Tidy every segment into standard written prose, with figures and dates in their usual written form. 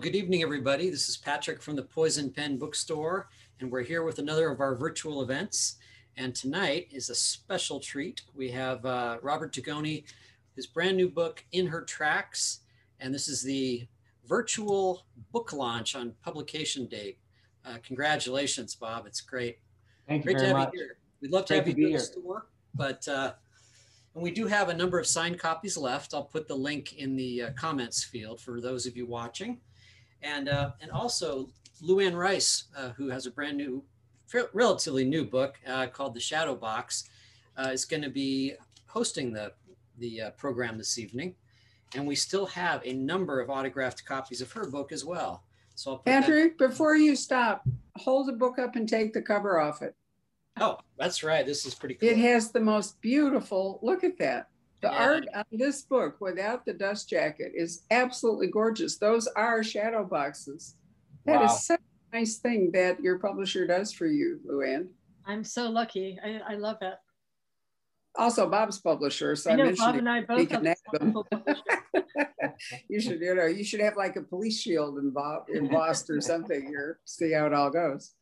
Good evening, everybody. This is Patrick from the Poison Pen Bookstore, and we're here with another of our virtual events. And tonight is a special treat. We have Robert Dugoni, his brand new book, In Her Tracks, and this is the virtual book launch on publication date. Congratulations, Bob. It's great. Thank you Great to very have much. you here. We'd love to have you to the store, but and we do have a number of signed copies left. I'll put the link in the comments field for those of you watching. And also Luann Rice, who has a brand new, relatively new book called The Shadow Box, is going to be hosting the program this evening. And we still have a number of autographed copies of her book as well. So I'll put Patrick, before you stop, hold the book up and take the cover off it. Oh, that's right. This is pretty cool. It has the most beautiful, look at that. The art on this book without the dust jacket is absolutely gorgeous. Those are shadow boxes. That is such a nice thing that your publisher does for you, Luann. I'm so lucky. I love it. Also, Bob's publisher. So I know Bob and I both have them. You should have like a police shield embossed or something here. See how it all goes.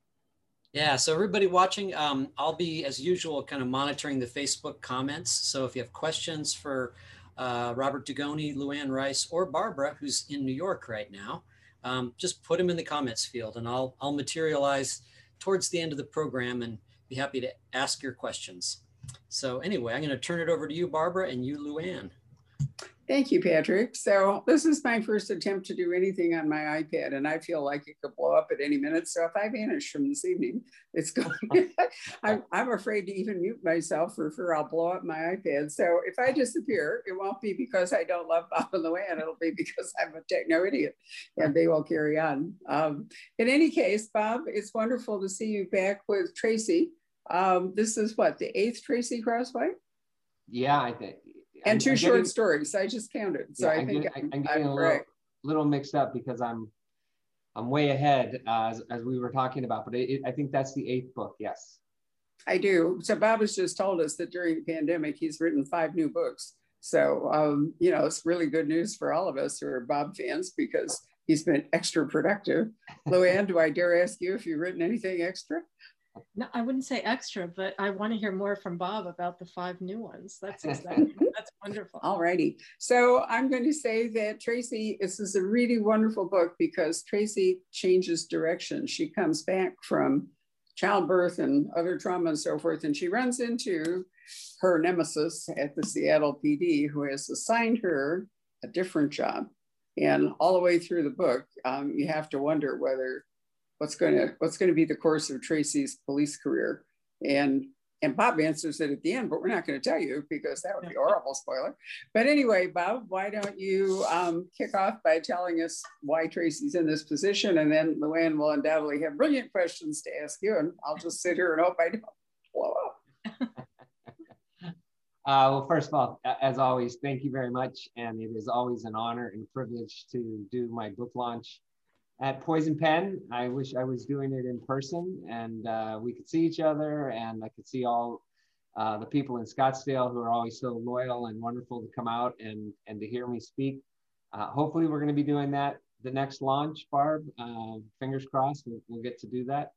Yeah, so everybody watching, I'll be, as usual, kind of monitoring the Facebook comments. So if you have questions for Robert Dugoni, Luann Rice, or Barbara, who's in New York right now, just put them in the comments field and I'll materialize towards the end of the program and be happy to ask your questions. So anyway, I'm going to turn it over to you, Barbara, and you, Luann. Thank you, Patrick. So this is my first attempt to do anything on my iPad, and I feel like it could blow up at any minute. So if I vanish from this evening, it's going. I'm afraid to even mute myself for fear I'll blow up my iPad. So if I disappear, it won't be because I don't love Bob and Luann. It'll be because I'm a techno idiot, and they will carry on. In any case, Bob, it's wonderful to see you back with Tracy. This is what, the 8th Tracy Crosswhite? Yeah, I think. And two short stories. I just counted, so yeah, I think I'm getting a little mixed up because I'm way ahead as we were talking about. But I think that's the 8th book. Yes, I do. So Bob has just told us that during the pandemic he's written 5 new books. So you know, it's really good news for all of us who are Bob fans because he's been extra productive. Luann, do I dare ask you if you've written anything extra? No, I wouldn't say extra, but I want to hear more from Bob about the 5 new ones. That's exciting. That's wonderful. All righty. So I'm going to say that Tracy, this is a really wonderful book because Tracy changes direction. She comes back from childbirth and other trauma and so forth, and she runs into her nemesis at the Seattle PD who has assigned her a different job. And all the way through the book, you have to wonder whether what's going to be the course of Tracy's police career. And Bob answers it at the end, but we're not going to tell you because that would be a horrible spoiler. But anyway, Bob, why don't you kick off by telling us why Tracy's in this position, and then Luann will undoubtedly have brilliant questions to ask you, and I'll just sit here and hope I don't blow up. Well, first of all, as always, thank you very much. And it is always an honor and privilege to do my book launch at Poison Pen. I wish I was doing it in person and we could see each other, and I could see all the people in Scottsdale who are always so loyal and wonderful to come out and to hear me speak. Hopefully we're gonna be doing that the next launch, Barb. Fingers crossed, we'll get to do that.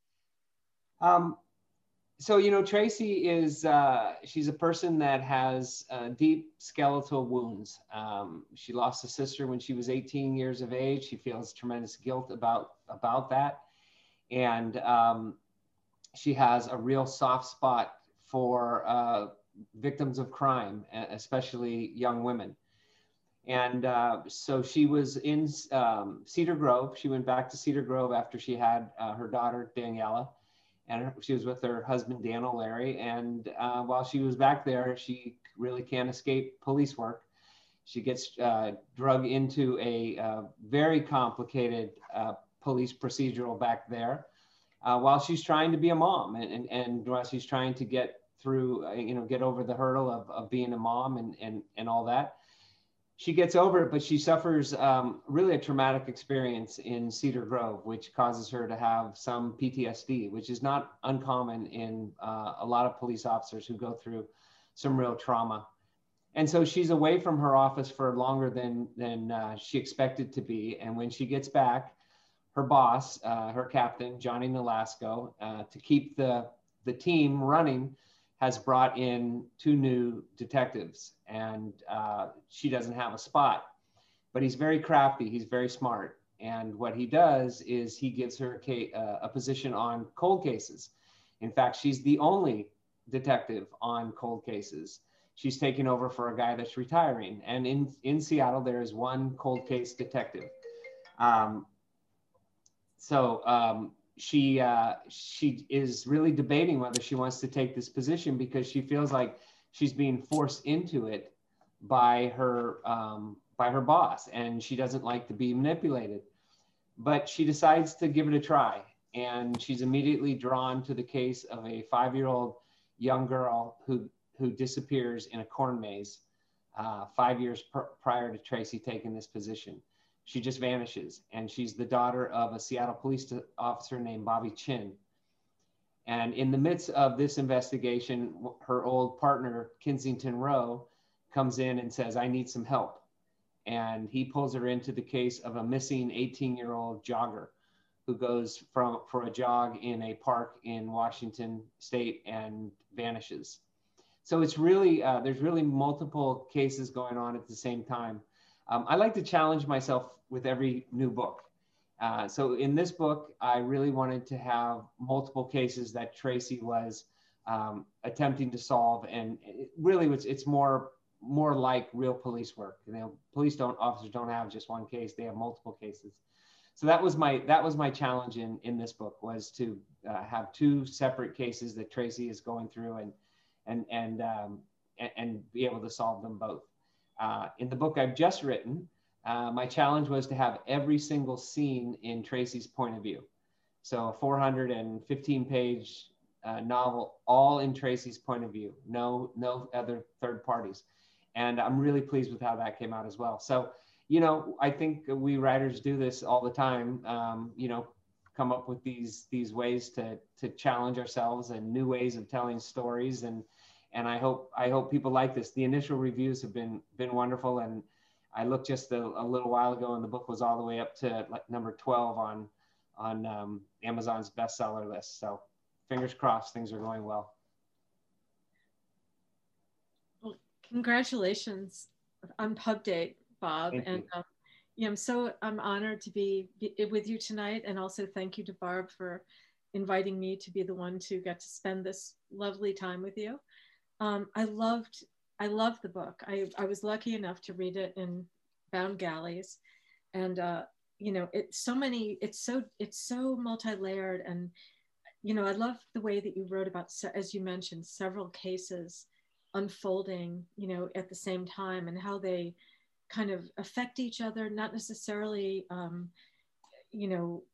So, you know, Tracy is, she's a person that has deep skeletal wounds. She lost a sister when she was 18 years of age. She feels tremendous guilt about that. And she has a real soft spot for victims of crime, especially young women. And so she was in Cedar Grove. She went back to Cedar Grove after she had her daughter, Daniela. And she was with her husband, Dan O'Leary. And while she was back there, she really can't escape police work. She gets drug into a very complicated police procedural back there while she's trying to be a mom and while she's trying to get through, you know, get over the hurdle of being a mom and all that. She gets over it, but she suffers really a traumatic experience in Cedar Grove, which causes her to have some PTSD, which is not uncommon in a lot of police officers who go through some real trauma. And so she's away from her office for longer than she expected to be. And when she gets back, her boss, her captain, Johnny Nolasco, to keep the team running, has brought in 2 new detectives, and she doesn't have a spot. But he's very crafty, he's very smart. And what he does is he gives her a position on cold cases. In fact, she's the only detective on cold cases. She's taking over for a guy that's retiring. And in Seattle, there is 1 cold case detective. She is really debating whether she wants to take this position, because she feels like she's being forced into it by her boss, and she doesn't like to be manipulated. But she decides to give it a try, and she's immediately drawn to the case of a 5-year-old young girl who disappears in a corn maze 5 years prior to Tracy taking this position. She just vanishes, and she's the daughter of a Seattle police officer named Bobby Chin. And in the midst of this investigation, her old partner, Kensington Rowe, comes in and says, "I need some help." And he pulls her into the case of a missing 18-year-old jogger who goes for a jog in a park in Washington State and vanishes. So it's really, there's really multiple cases going on at the same time. I like to challenge myself with every new book. So in this book, I really wanted to have multiple cases that Tracy was attempting to solve. And it's more like real police work. You know, officers don't have just one case; they have multiple cases. So that was my challenge in this book, was to have 2 separate cases that Tracy is going through and be able to solve them both. In the book I've just written, my challenge was to have every single scene in Tracy's point of view. So a 415-page novel, all in Tracy's point of view, no other third parties. And I'm really pleased with how that came out as well. So, you know, I think we writers do this all the time, you know, come up with these ways to challenge ourselves and new ways of telling stories. And I hope people like this. The initial reviews have been wonderful. And I looked just a little while ago, and the book was all the way up to like number 12 on Amazon's bestseller list. So fingers crossed, things are going well. Well, congratulations on Pub Date, Bob. And I'm honored to be with you tonight. And also thank you to Barb for inviting me to be the one to get to spend this lovely time with you. I loved the book. I was lucky enough to read it in Bound Galleys, and you know, it's so multi-layered, and you know, I love the way that you wrote about, as you mentioned, several cases unfolding, you know, at the same time, and how they kind of affect each other, not necessarily, you know,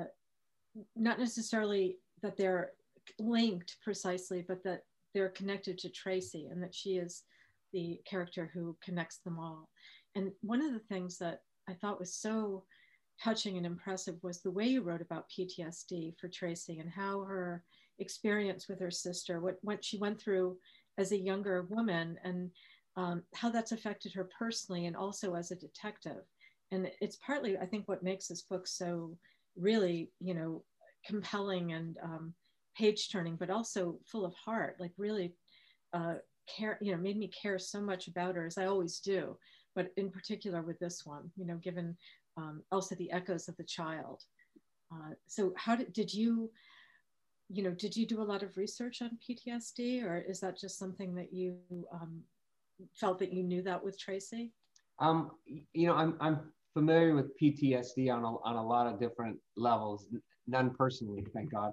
not necessarily that they're linked precisely, but that they're connected to Tracy, and that she is the character who connects them all. And one of the things that I thought was so touching and impressive was the way you wrote about PTSD for Tracy, and how her experience with her sister, what she went through as a younger woman, and how that's affected her personally and also as a detective. And it's partly, I think, what makes this book so really, you know, compelling and page turning, but also full of heart, like really care, you know, made me care so much about her, as I always do, but in particular with this one, you know, given also the echoes of the child. So how did you do a lot of research on PTSD, or is that just something that you felt that you knew that with Tracy? You know, I'm familiar with PTSD on a lot of different levels, none personally, thank God.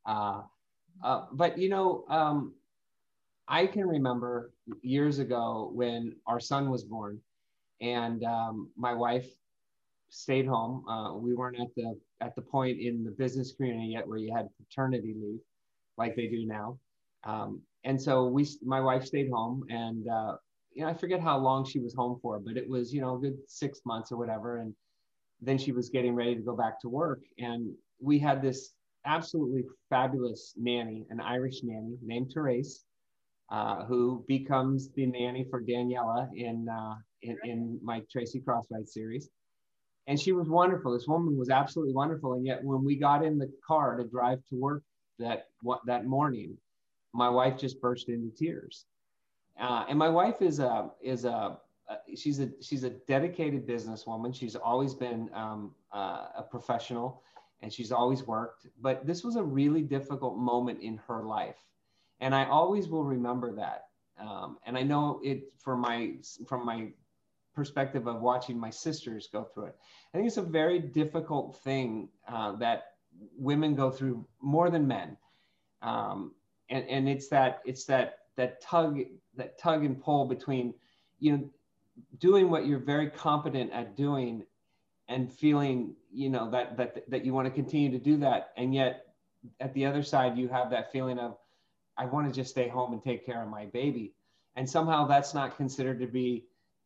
But you know, I can remember years ago when our son was born, and my wife stayed home. We weren't at the point in the business community yet where you had paternity leave like they do now. And so my wife stayed home, and you know, I forget how long she was home for, but it was, you know, a good 6 months or whatever. And then she was getting ready to go back to work. And we had this absolutely fabulous nanny, an Irish nanny named Therese. who becomes the nanny for Daniela in my Tracy Crosswhite series. And she was wonderful. This woman was absolutely wonderful. And yet when we got in the car to drive to work that morning, my wife just burst into tears. And my wife she's a dedicated businesswoman. She's always been a professional, and she's always worked. But this was a really difficult moment in her life, and I always will remember that. And I know it from my perspective of watching my sisters go through it. I think it's a very difficult thing that women go through more than men, and it's that tug and pull between, you know, doing what you're very competent at doing and feeling, you know, that you want to continue to do that, and yet at the other side you have that feeling of, I want to just stay home and take care of my baby, and somehow that's not considered to be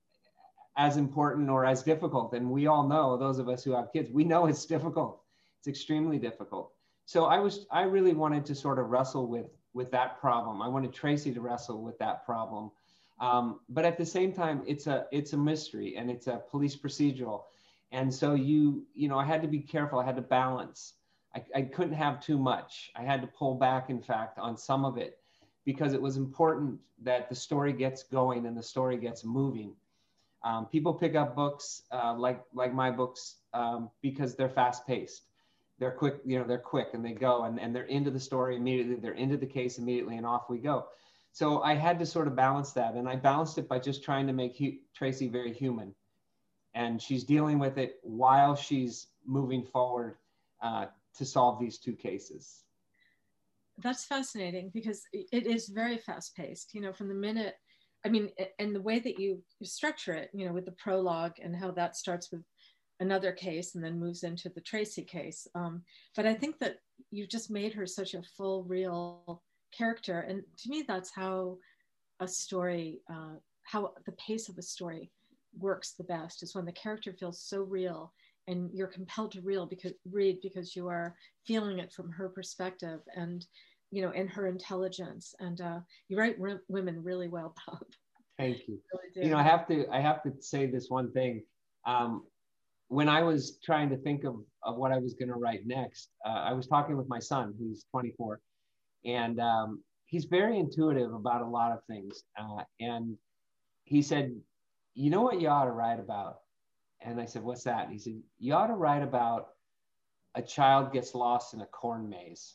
as important or as difficult. And we all know, those of us who have kids, we know it's difficult. It's extremely difficult. So I really wanted to sort of wrestle with that problem. I wanted Tracy to wrestle with that problem. But at the same time, it's a mystery, and it's a police procedural. And so you know, I had to be careful. I had to balance. I couldn't have too much. I had to pull back, in fact, on some of it, because it was important that the story gets going and the story gets moving. People pick up books like my books because they're fast paced. They're quick, you know, they're quick, and they go and they're into the story immediately. They're into the case immediately, and off we go. So I had to sort of balance that, and I balanced it by just trying to make Tracy very human, and she's dealing with it while she's moving forward to solve these two cases. That's fascinating, because it is very fast paced, you know, from the minute, I mean, and the way that you structure it, you know, with the prologue and how that starts with another case and then moves into the Tracy case. But I think that you just made her such a full, real character. And to me, that's how a story, how the pace of a story works the best, is when the character feels so real and you're compelled to read because you are feeling it from her perspective and, you know, and her intelligence. And you write women really well, Bob. Thank you. Really, you know, I have to say this one thing. When I was trying to think of what I was going to write next, I was talking with my son, who's 24, and he's very intuitive about a lot of things. And he said, you know what you ought to write about? And I said, what's that? And he said, you ought to write about a child gets lost in a corn maze.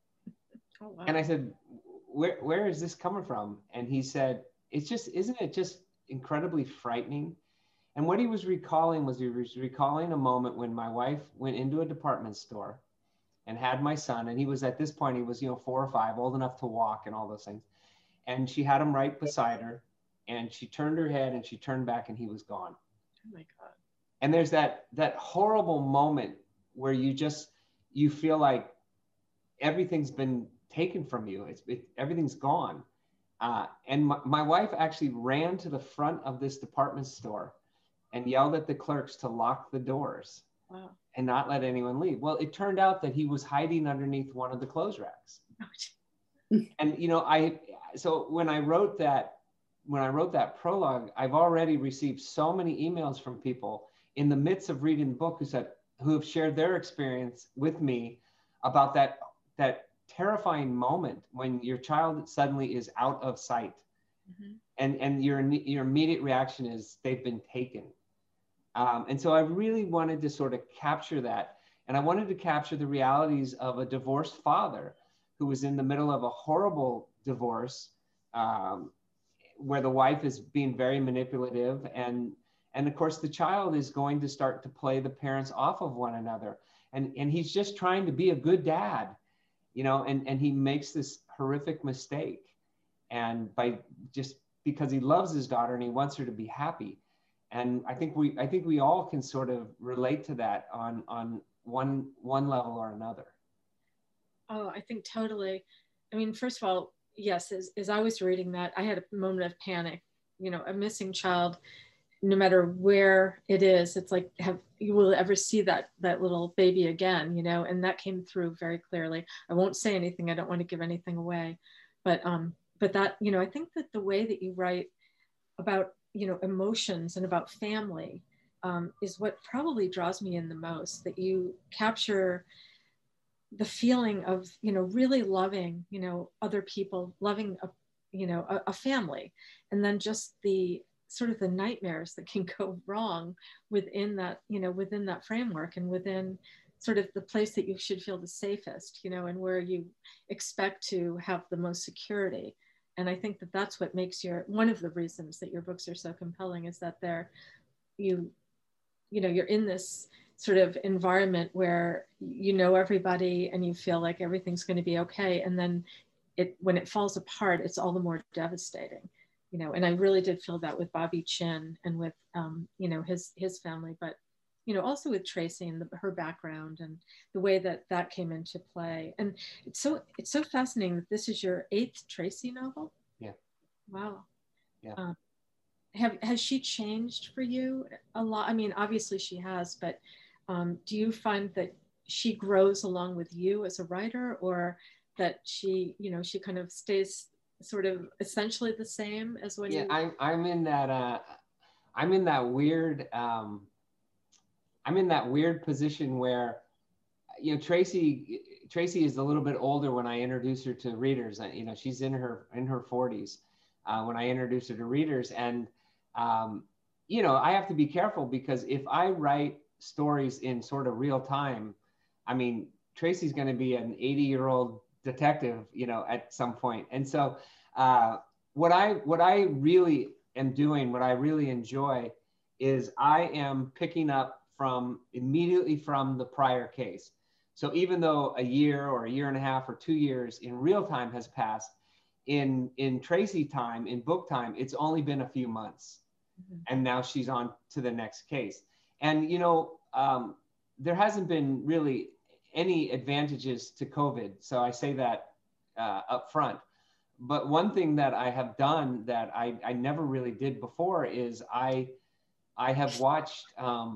Oh, wow. And I said, where is this coming from? And he said, isn't it just incredibly frightening? And what he was recalling a moment when my wife went into a department store and had my son. And he was, at this point, he was, you know, 4 or 5, old enough to walk and all those things. And she had him right beside her, and she turned her head and she turned back and he was gone. Oh my God. And there's that horrible moment where you feel like everything's been taken from you. Everything's gone. And my wife actually ran to the front of this department store and yelled at the clerks to lock the doors. Wow. And not let anyone leave. Well, it turned out that he was hiding underneath one of the clothes racks. And, you know, so when I wrote that prologue, I've already received so many emails from people in the midst of reading the book who have shared their experience with me about that terrifying moment when your child suddenly is out of sight. Mm-hmm. and your immediate reaction is they've been taken. And so I really wanted to sort of capture that. And I wanted to capture the realities of a divorced father who was in the middle of a horrible divorce, where the wife is being very manipulative. And of course, the child is going to start to play the parents off of one another. And he's just trying to be a good dad, you know, and he makes this horrific mistake. And because he loves his daughter and he wants her to be happy. And I think we all can sort of relate to that on one level or another. Oh, I think totally. I mean, first of all, yes, as I was reading that, I had a moment of panic. You know, a missing child, no matter where it is, it's like, you will ever see that little baby again, you know, and that came through very clearly. I won't say anything. I don't want to give anything away. But but that, you know, I think that the way that you write about, you know, emotions and about family is what probably draws me in the most, that you capture the feeling of, you know, really loving, you know, other people, loving a, you know, a family, and then just the sort of the nightmares that can go wrong within that, you know, within that framework, and within sort of the place that you should feel the safest, you know, and where you expect to have the most security. And I think that that's what makes one of the reasons that your books are so compelling, is that you know, you're in this sort of environment where you know everybody and you feel like everything's going to be okay. And then when it falls apart, it's all the more devastating, you know. And I really did feel that with Bobby Chin and with, you know, his family, but, you know, also with Tracy and her background and the way that that came into play. And it's so fascinating that this is your 8th Tracy novel. Yeah. Wow. Yeah. Has she changed for you a lot? I mean, obviously she has, but do you find that she grows along with you as a writer, or that she, you know, she kind of stays sort of essentially the same as when you? I'm in that weird position where, you know, Tracy is a little bit older when I introduce her to readers. You know, she's in her 40s when I introduce her to readers, and you know, I have to be careful, because if I write stories in sort of real time, I mean, Tracy's going to be an 80-year-old detective, you know, at some point. And so what I really am doing, what I really enjoy, is I am picking up immediately from the prior case. So even though a year or a year and a half or 2 years in real time has passed, in Tracy time, in book time, it's only been a few months. Mm-hmm. And now she's on to the next case. And, you know, there hasn't been really any advantages to COVID. So I say that up front. But one thing that I have done that I never really did before is I have watched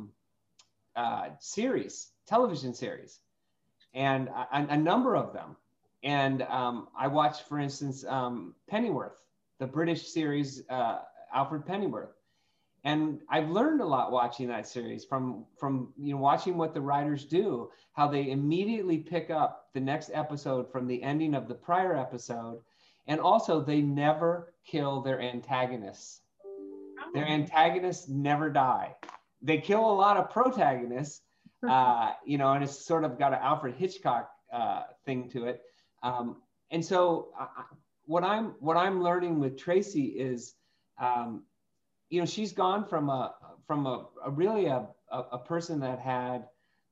television series, and a number of them. And I watched, for instance, Pennyworth, the British series, Alfred Pennyworth. And I've learned a lot watching that series from you know, watching what the writers do, how they immediately pick up the next episode from the ending of the prior episode. And also, they never kill their antagonists. Their antagonists never die. They kill a lot of protagonists, you know, and it's sort of got an Alfred Hitchcock thing to it. And so what I'm learning with Tracy is, you know, she's gone from a really a person that had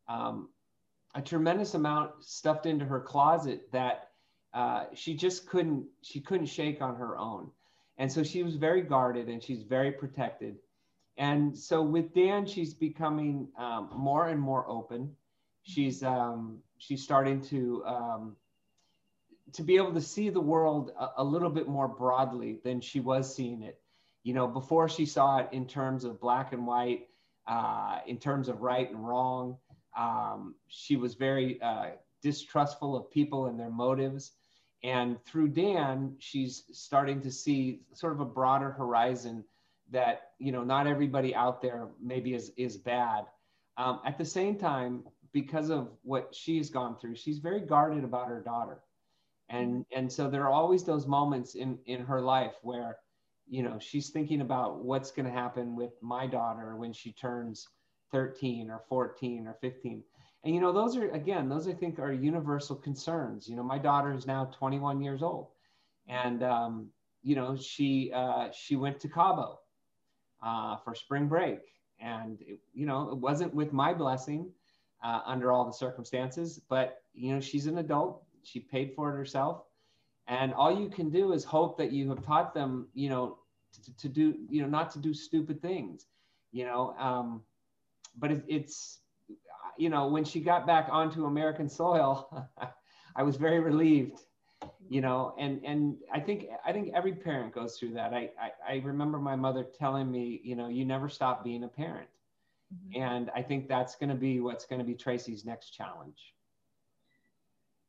a tremendous amount stuffed into her closet that she couldn't shake on her own. And so she was very guarded and she's very protected. And so with Dan, she's becoming more and more open. She's starting to be able to see the world a little bit more broadly than she was seeing it. You know, before she saw it in terms of black and white, in terms of right and wrong. She was very distrustful of people and their motives. And through Dan, she's starting to see sort of a broader horizon that, you know, not everybody out there maybe is bad. At the same time, because of what she's gone through, she's very guarded about her daughter. And so there are always those moments in her life where, you know, she's thinking about what's going to happen with my daughter when she turns 13 or 14 or 15. And, you know, those I think are universal concerns. You know, my daughter is now 21 years old, and, you know, she went to Cabo for spring break. And, you know, it wasn't with my blessing under all the circumstances, but, you know, she's an adult. She paid for it herself. And all you can do is hope that you have taught them, you know, to do, you know, not to do stupid things, you know. But it's, you know, when she got back onto American soil, I was very relieved, you know, and I think every parent goes through that. I remember my mother telling me, you know, you never stop being a parent. Mm-hmm. And I think that's going to be what's going to be Tracy's next challenge.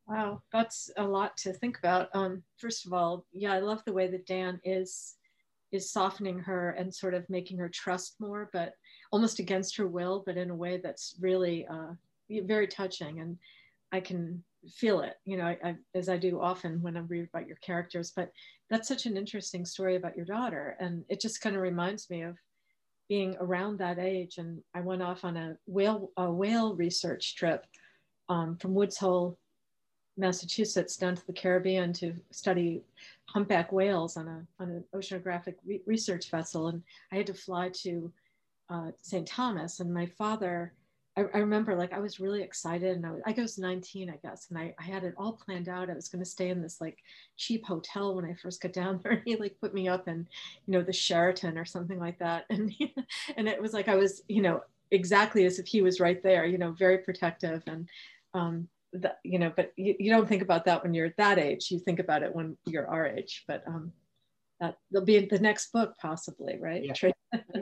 Wow, that's a lot to think about. First of all, yeah, I love the way that Dan is softening her and sort of making her trust more, but almost against her will, but in a way that's really very touching. And I can feel it, you know, as I do often when I read about your characters. But that's such an interesting story about your daughter, and it just kind of reminds me of being around that age. And I went off on a whale research trip from Woods Hole, Massachusetts, down to the Caribbean to study humpback whales on an oceanographic research vessel. And I had to fly to St. Thomas. And my father, I remember, like, I was really excited, and I was 19, I guess, and I had it all planned out. I was going to stay in this like cheap hotel when I first got down there. He like put me up in, you know, the Sheraton or something like that, and and it was like I was, you know, exactly as if he was right there, you know, very protective. And you know, but you don't think about that when you're that age. You think about it when you're our age. But that they'll be in the next book possibly, right? Yeah.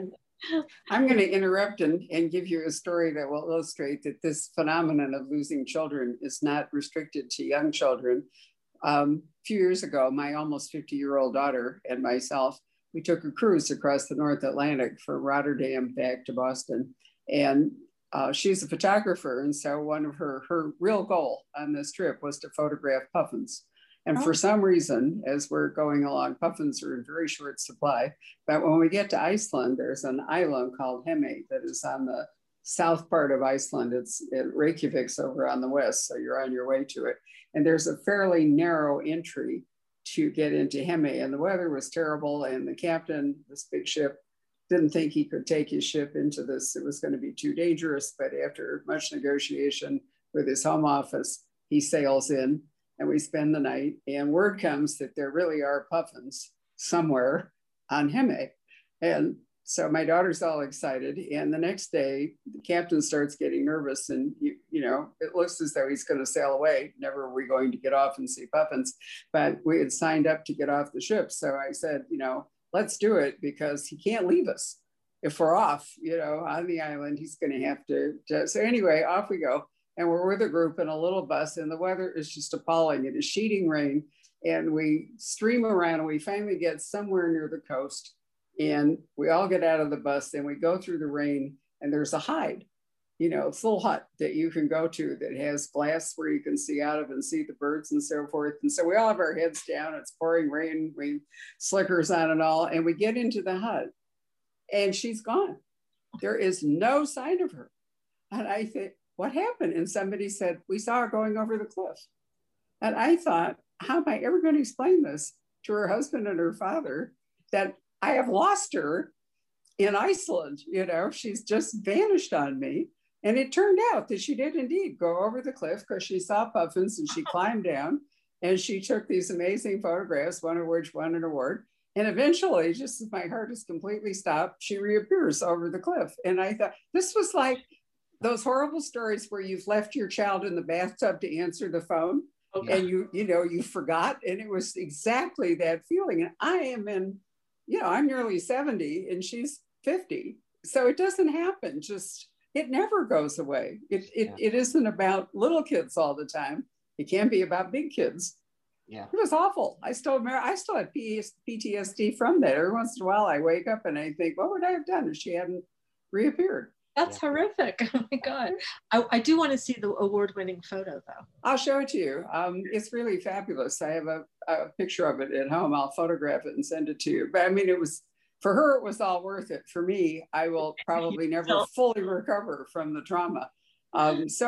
I'm going to interrupt and give you a story that will illustrate that this phenomenon of losing children is not restricted to young children. A few years ago, my almost 50-year-old daughter and myself, we took a cruise across the North Atlantic from Rotterdam back to Boston. And she's a photographer. And so one of her real goal on this trip was to photograph puffins. And for some reason, as we're going along, puffins are in very short supply. But when we get to Iceland, there's an island called Hemey that is on the south part of Iceland. It's Reykjavik's over on the west, so you're on your way to it. And there's a fairly narrow entry to get into Hemey. And the weather was terrible. And the captain, this big ship, didn't think he could take his ship into this. It was going to be too dangerous. But after much negotiation with his home office, he sails in. And we spend the night, and word comes that there really are puffins somewhere on Hemey. And so my daughter's all excited. And the next day, the captain starts getting nervous, and you know, it looks as though he's going to sail away. Never are we going to get off and see puffins. But we had signed up to get off the ship. So I said, you know, let's do it, because he can't leave us. If we're off, you know, on the island, he's going to have to. So anyway, off we go. And we're with a group in a little bus, and the weather is just appalling. It is sheeting rain, and we stream around, and we finally get somewhere near the coast, and we all get out of the bus, and we go through the rain, and there's a hide, you know, full hut that you can go to that has glass where you can see out of and see the birds and so forth. And so we all have our heads down. It's pouring rain, we slickers on and all, and we get into the hut, and she's gone. There is no sign of her. And I think, what happened? And somebody said, we saw her going over the cliff. And I thought, how am I ever going to explain this to her husband and her father, that I have lost her in Iceland? You know, she's just vanished on me. And it turned out that she did indeed go over the cliff, because she saw puffins and she climbed down and she took these amazing photographs, one of which won an award. And eventually, just as my heart is completely stopped, she reappears over the cliff. And I thought, this was like those horrible stories where you've left your child in the bathtub to answer the phone, and you forgot. And it was exactly that feeling. And I am I'm nearly 70 and she's 50. So it doesn't happen. It never goes away. It isn't about little kids all the time. It can be about big kids. Yeah. It was awful. I still have PTSD from that. Every once in a while I wake up and I think, what would I have done if she hadn't reappeared? That's horrific. Oh my God. I do want to see the award-winning photo though. I'll show it to you. It's really fabulous. I have a picture of it at home. I'll photograph it and send it to you. But I mean, for her, it was all worth it. For me, I will probably never fully recover from the trauma. So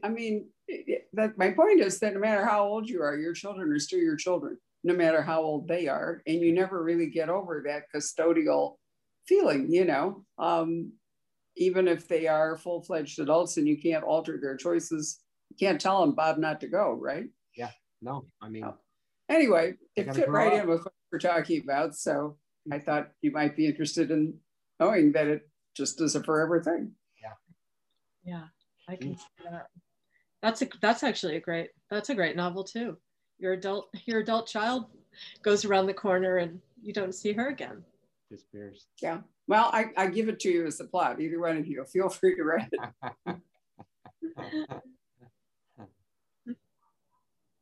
my point is that no matter how old you are, your children are still your children, no matter how old they are. And you never really get over that custodial feeling, you know. Even if they are full-fledged adults and you can't alter their choices, you can't tell them, Bob, not to go, right? Yeah, no, I mean. Anyway, it fit right in with what we're talking about. So I thought you might be interested in knowing that it just is a forever thing. Yeah. Yeah, I can see that. That's actually a great novel too. Your adult child goes around the corner and you don't see her again. Disappears. Yeah. Well, I give it to you as a plot. Either one of you, feel free to write it.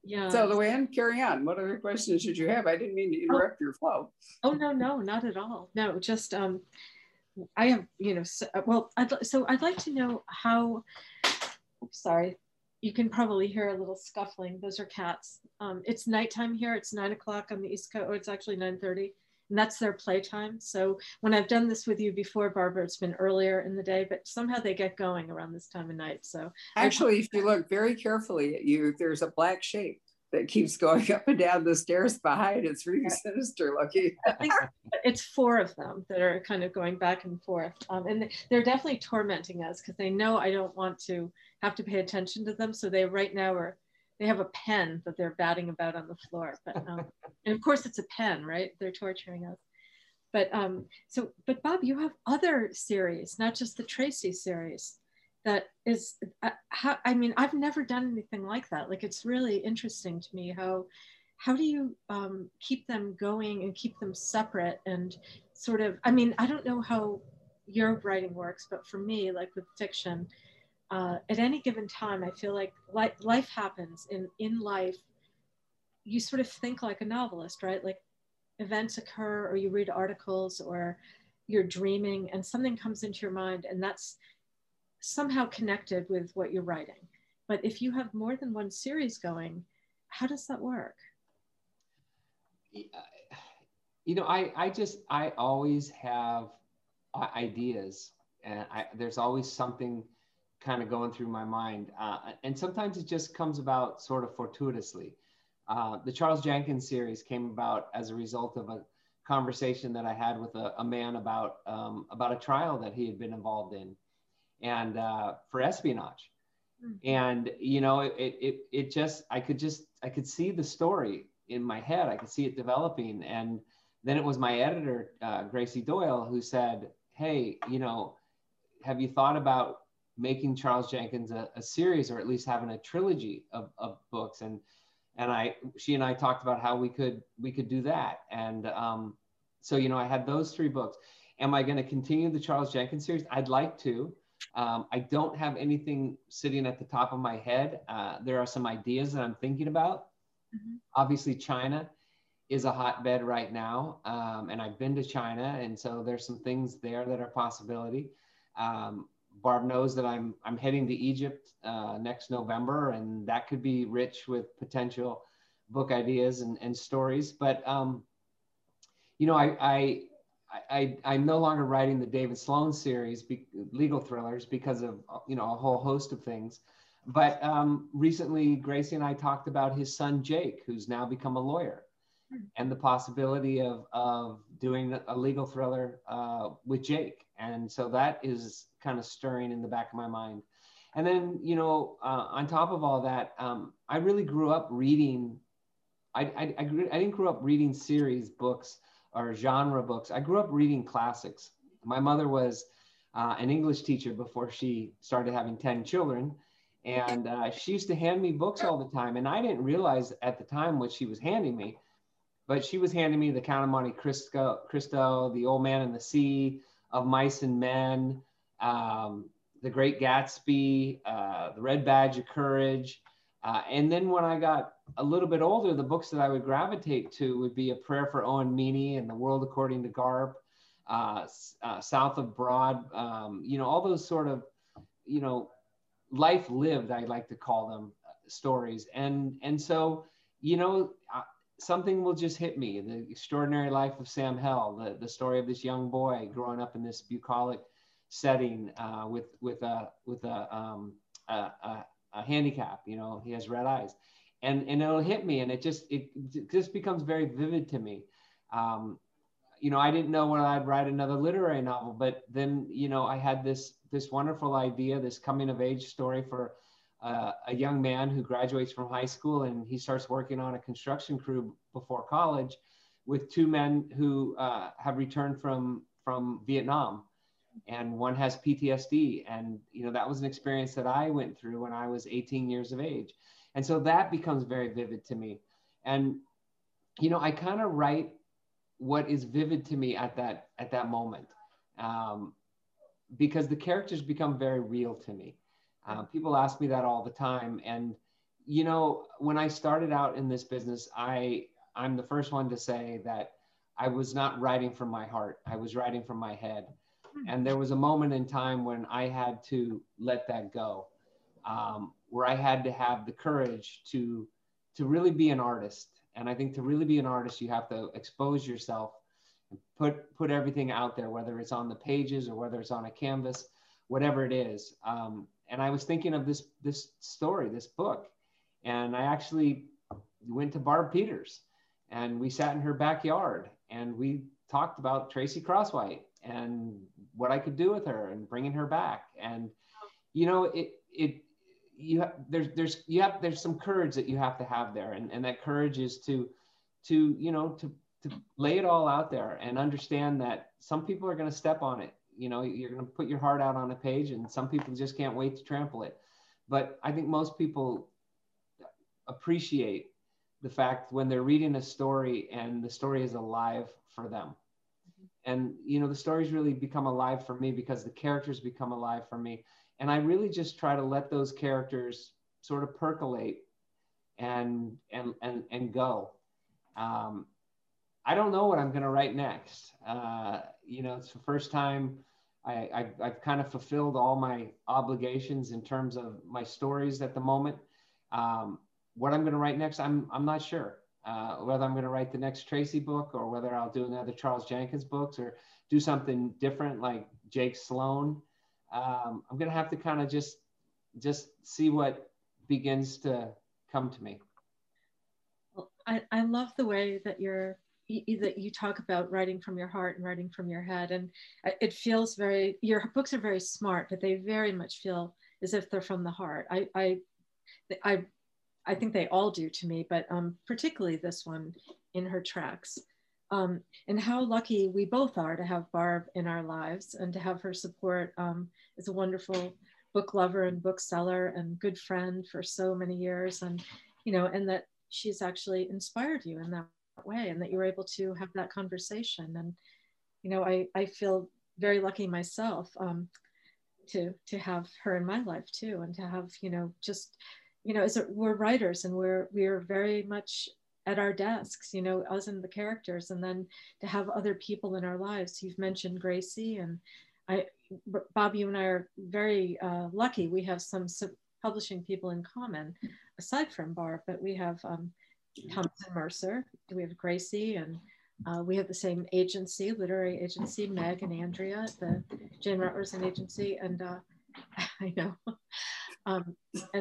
Yeah. So Luann, carry on. What other questions did you have? I didn't mean to interrupt your flow. Oh, no, not at all. No, just, I have, well, I'd like to know how, sorry, you can probably hear a little scuffling. Those are cats. It's nighttime here. It's 9 o'clock on the East Coast. Oh, it's actually 9:30. And that's their playtime. So when I've done this with you before, Barbara, it's been earlier in the day, but somehow they get going around this time of night. So actually, if you look very carefully at you, there's a black shape that keeps going up and down the stairs behind. It's really sinister looking. I think it's 4 of them that are kind of going back and forth. And they're definitely tormenting us because they know I don't want to have to pay attention to them. So they right now they have a pen that they're batting about on the floor. But and of course it's a pen, right? They're torturing us. But but Bob, you have other series, not just the Tracy series. That is, I mean, I've never done anything like that. Like, it's really interesting to me how do you keep them going and keep them separate and sort of, I mean, I don't know how your writing works, but for me, like with fiction, at any given time, I feel like life happens in life. You sort of think like a novelist, right? Like events occur, or you read articles, or you're dreaming and something comes into your mind, and that's somehow connected with what you're writing. But if you have more than one series going, how does that work? I always have ideas, and there's always something kind of going through my mind. And sometimes it just comes about sort of fortuitously. The Charles Jenkins series came about as a result of a conversation that I had with a man about a trial that he had been involved in, and for espionage. Mm-hmm. And it just I could see the story in my head. I could see it developing. And then it was my editor, Gracie Doyle, who said, "Hey, have you thought about making Charles Jenkins a series, or at least having a trilogy of books?" And she and I talked about how we could do that. And so I had those 3 books. Am I going to continue the Charles Jenkins series? I'd like to. I don't have anything sitting at the top of my head. There are some ideas that I'm thinking about. Mm-hmm. Obviously, China is a hotbed right now, and I've been to China, and so there's some things there that are a possibility. Barb knows that I'm heading to Egypt next November, and that could be rich with potential book ideas and stories. But I'm no longer writing the David Sloan series, legal thrillers, because of a whole host of things. But recently, Gracie and I talked about his son Jake, who's now become a lawyer, and the possibility of doing a legal thriller with Jake. And so that is kind of stirring in the back of my mind. And then, on top of all that, I really grew up reading. I didn't grow up reading series books or genre books. I grew up reading classics. My mother was an English teacher before she started having 10 children. And she used to hand me books all the time. And I didn't realize at the time what she was handing me, but she was handing me The Count of Monte Cristo, The Old Man and the Sea, Of Mice and Men, The Great Gatsby, The Red Badge of Courage. And then when I got a little bit older, the books that I would gravitate to would be A Prayer for Owen Meany and The World According to Garp, South of Broad, all those sort of, life lived, I like to call them, stories. And so, something will just hit me. The Extraordinary Life of Sam Hell, the story of this young boy growing up in this bucolic setting with a handicap. He has red eyes, and it'll hit me, and it just becomes very vivid to me. I didn't know when I'd write another literary novel, but then I had this wonderful idea, this coming of age story for a young man who graduates from high school, and he starts working on a construction crew before college with 2 men who have returned from Vietnam, and one has PTSD. And that was an experience that I went through when I was 18 years of age. And so that becomes very vivid to me. And I kind of write what is vivid to me at that moment, because the characters become very real to me. People ask me that all the time, and you know, when I started out in this business, I'm the first one to say that I was not writing from my heart. I was writing from my head. And there was a moment in time when I had to let that go, where I had to have the courage to really be an artist. And I think to really be an artist, you have to expose yourself and put everything out there, whether it's on the pages or whether it's on a canvas, whatever it is. And I was thinking of this story, this book, and I actually went to Barb Peters, and we sat in her backyard and we talked about Tracy Crosswhite and what I could do with her and bringing her back. And, you know, there's some courage that you have to have there. And that courage is to lay it all out there and understand that some people are going to step on it. You know, you're going to put your heart out on a page, and some people just can't wait to trample it. But I think most people appreciate the fact when they're reading a story and the story is alive for them. And, you know, the stories really become alive for me because the characters become alive for me. And I really just try to let those characters sort of percolate and go. I don't know what I'm going to write next. You know, it's the first time I've kind of fulfilled all my obligations in terms of my stories at the moment. What I'm going to write next, I'm not sure. Whether I'm going to write the next Tracy book or whether I'll do another Charles Jenkins books or do something different like Jake Sloan. I'm going to have to kind of just see what begins to come to me. Well, I love the way that that you talk about writing from your heart and writing from your head. And it feels your books are very smart, but they very much feel as if they're from the heart. I think they all do to me, but particularly this one, In Her Tracks. And how lucky we both are to have Barb in our lives and to have her support as a wonderful book lover and bookseller and good friend for so many years. And, you know, and that she's actually inspired you in that way and that you were able to have that conversation. And, you know, I feel very lucky myself to have her in my life too, and to have, you know, just, you know, we're writers and we're very much at our desks, you know, us and the characters, and then to have other people in our lives. You've mentioned Gracie, and Bob, you and I are very lucky. We have some publishing people in common, aside from Barb, but we have Thompson Mercer, we have Gracie, and we have the same agency, literary agency, Meg and Andrea, the Jane Rutlerson agency, and I know. And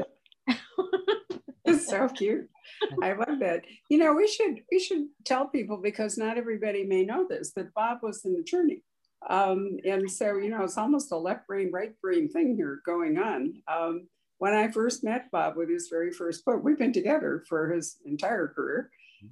It's so cute. I love that. You know, we should tell people, because not everybody may know this, that Bob was an attorney. And so, you know, it's almost a left brain, right brain thing here going on. When I first met Bob with his very first book, we've been together for his entire career.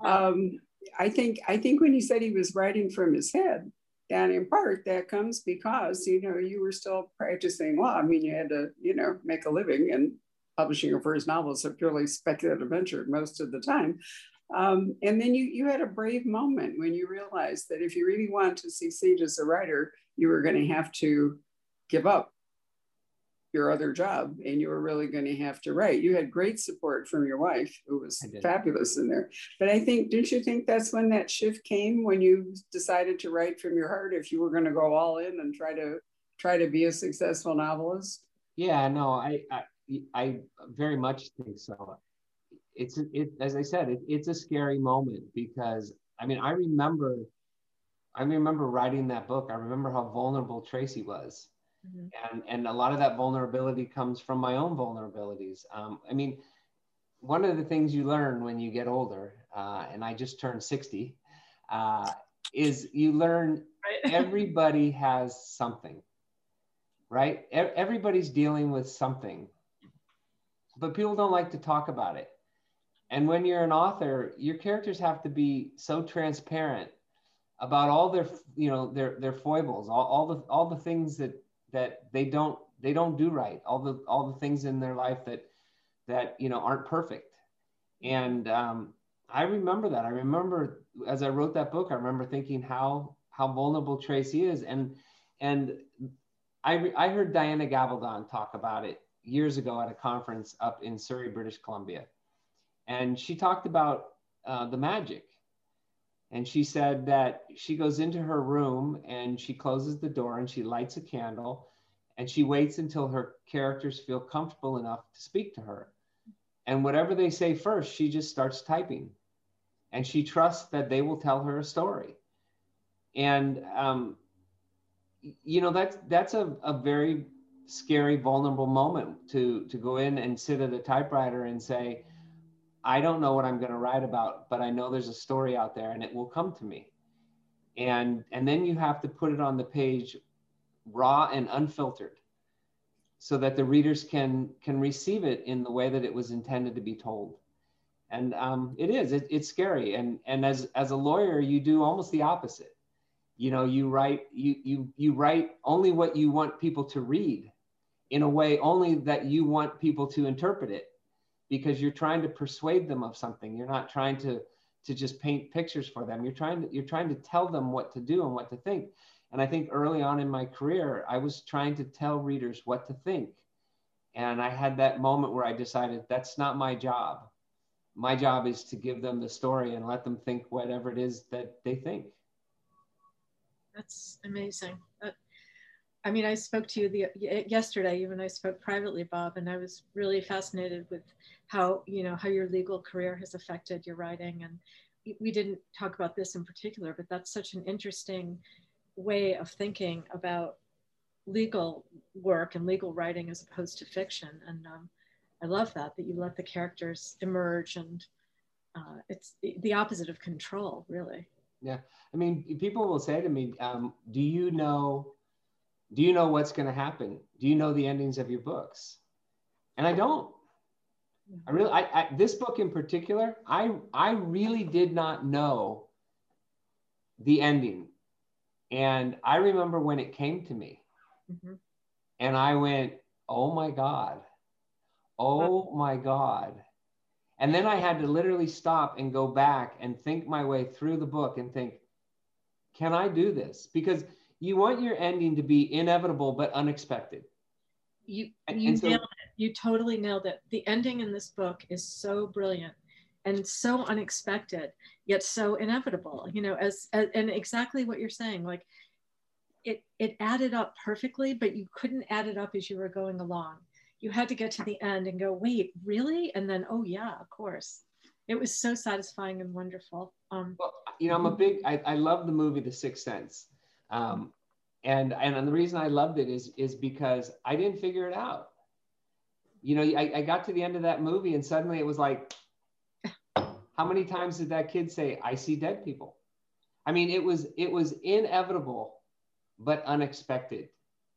I think when he said he was writing from his head, and in part that comes because, you know, you were still practicing law. I mean, you had to, you know, make a living, and publishing your first novel is a purely speculative venture most of the time. And then you had a brave moment when you realized that if you really wanted to succeed as a writer, you were going to have to give up your other job, and you were really going to have to write. You had great support from your wife, who was fabulous in there. But I think, didn't you think that's when that shift came, when you decided to write from your heart, if you were going to go all in and try to be a successful novelist? Yeah, no, I very much think so. As I said, it's a scary moment, because I mean, I remember writing that book. I remember how vulnerable Tracy was. Mm-hmm. And a lot of that vulnerability comes from my own vulnerabilities. I mean, one of the things you learn when you get older, and I just turned 60, is you learn everybody has something, right? Everybody's dealing with something, but people don't like to talk about it. And when you're an author, your characters have to be so transparent about all their, you know, their foibles, all the things that they don't do right, all the things in their life that you know aren't perfect. And I remember that. I remember as I wrote that book, I remember thinking how vulnerable Tracy is. And I heard Diana Gabaldon talk about it years ago at a conference up in Surrey, British Columbia. And she talked about the magic. And she said that she goes into her room and she closes the door and she lights a candle and she waits until her characters feel comfortable enough to speak to her. And whatever they say first, she just starts typing. And she trusts that they will tell her a story. And, you know, that's a very scary, vulnerable moment to go in and sit at a typewriter and say, I don't know what I'm going to write about, but I know there's a story out there and it will come to me. And then you have to put it on the page raw and unfiltered so that the readers can receive it in the way that it was intended to be told. And it's scary. And as a lawyer, you do almost the opposite. You know, you write only what you want people to read, in a way only that you want people to interpret it, because you're trying to persuade them of something. You're not trying to just paint pictures for them. You're trying to tell them what to do and what to think. And I think early on in my career, I was trying to tell readers what to think. And I had that moment where I decided that's not my job. My job is to give them the story and let them think whatever it is that they think. That's amazing. I mean, I spoke to you yesterday, even I spoke privately, Bob, and I was really fascinated with how your legal career has affected your writing. And we didn't talk about this in particular, but that's such an interesting way of thinking about legal work and legal writing as opposed to fiction. And I love that you let the characters emerge, and it's the opposite of control, really. Yeah. I mean, people will say to me, do you know what's going to happen? Do you know the endings of your books? And I don't. This book in particular, I really did not know the ending. And I remember when it came to me, mm-hmm. and I went, oh my God. And then I had to literally stop and go back and think my way through the book and think, can I do this? Because you want your ending to be inevitable but unexpected. You nailed it. You totally nailed it. The ending in this book is so brilliant and so unexpected, yet so inevitable. You know, and exactly what you're saying. Like, it added up perfectly, but you couldn't add it up as you were going along. You had to get to the end and go, wait, really? And then, oh yeah, of course. It was so satisfying and wonderful. Well, you know, I love the movie The Sixth Sense. And the reason I loved it is because I didn't figure it out. You know, I got to the end of that movie and suddenly it was like, how many times did that kid say, I see dead people? I mean, it was inevitable, but unexpected.